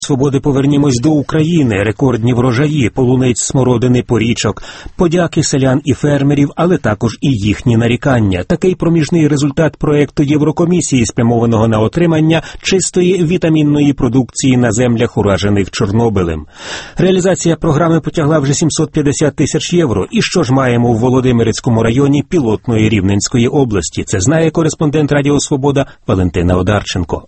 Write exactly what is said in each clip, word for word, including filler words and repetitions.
Свободи повернімось до України. Рекордні врожаї, полуниць, смородини, порічок, подяки селян і фермерів, але також і їхні нарікання. Такий проміжний результат проекту Єврокомісії, спрямованого на отримання чистої вітамінної продукції на землях, уражених Чорнобилем. Реалізація програми потягла вже сімсот п'ятдесят тисяч євро. І що ж маємо в Володимирецькому районі пілотної Рівненської області? Це знає кореспондент Радіо Свобода Валентина Одарченко.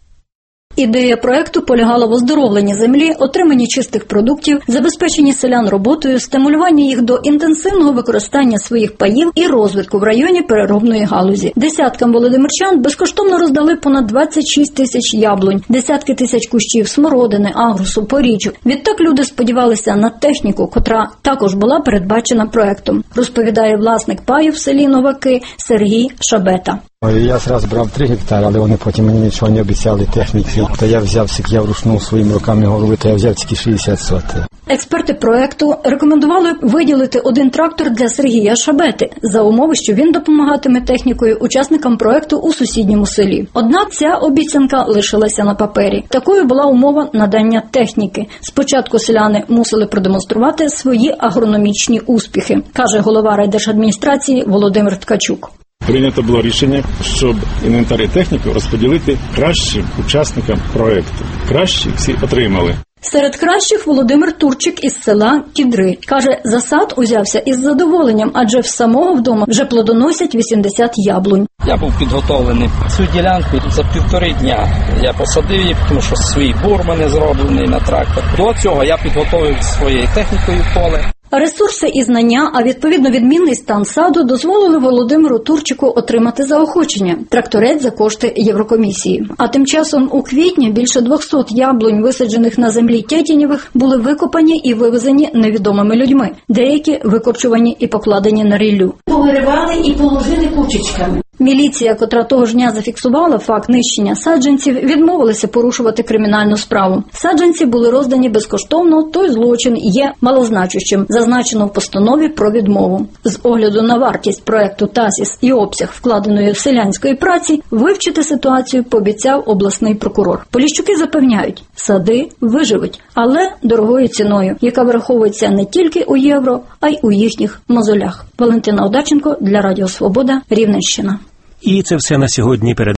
Ідея проекту полягала в оздоровленні землі, отриманні чистих продуктів, забезпеченні селян роботою, стимулюванні їх до інтенсивного використання своїх паїв і розвитку в районі переробної галузі. Десяткам володимирчан безкоштовно роздали понад двадцять шість тисяч яблунь, десятки тисяч кущів смородини, агрусу, порічок. Відтак люди сподівалися на техніку, котра також була передбачена проектом, розповідає власник паю в селі Новаки Сергій Шабета. Я зразу брав три гектари, але вони потім мені нічого не обіцяли техніки. То я взяв, я вручну своїми руками голови, то я взяв тільки шістдесят сотих. Експерти проекту рекомендували виділити один трактор для Сергія Шабети за умови, що він допомагатиме технікою учасникам проекту у сусідньому селі. Однак ця обіцянка лишилася на папері. Такою була умова надання техніки. Спочатку селяни мусили продемонструвати свої агрономічні успіхи, каже голова райдержадміністрації Володимир Ткачук. Прийнято було рішення, щоб інвентар і техніку розподілити кращим учасникам проекту. Кращі всі отримали. Серед кращих Володимир Турчик із села Кідри. Каже, за сад узявся із задоволенням, адже в самого вдома вже плодоносять вісімдесят яблунь. Я був підготовлений цю ділянку за півтори дня. Я посадив її, тому що свій бур в мене зроблений на трактор. До цього я підготовив своєю технікою поле. Ресурси і знання, а відповідно відмінний стан саду, дозволили Володимиру Турчику отримати заохочення – тракторець за кошти Єврокомісії. А тим часом у квітні більше двохсот яблунь, висаджених на землі Тєтінєвих, були викопані і вивезені невідомими людьми. Деякі викорчувані і покладені на ріллю. Повиривали і положили кучечками. Міліція, котра того ж дня зафіксувала факт нищення саджанців, відмовилася порушувати кримінальну справу. Саджанці були роздані безкоштовно, той злочин є малозначущим, зазначено в постанові про відмову. З огляду на вартість проекту ТАСІС і обсяг вкладеної селянської праці, вивчити ситуацію пообіцяв обласний прокурор. Поліщуки запевняють, сади виживуть, але дорогою ціною, яка враховується не тільки у євро, а й у їхніх мозолях. Валентина Одарченко для Радіо Свобода, Рівненщина. І це все на сьогодні.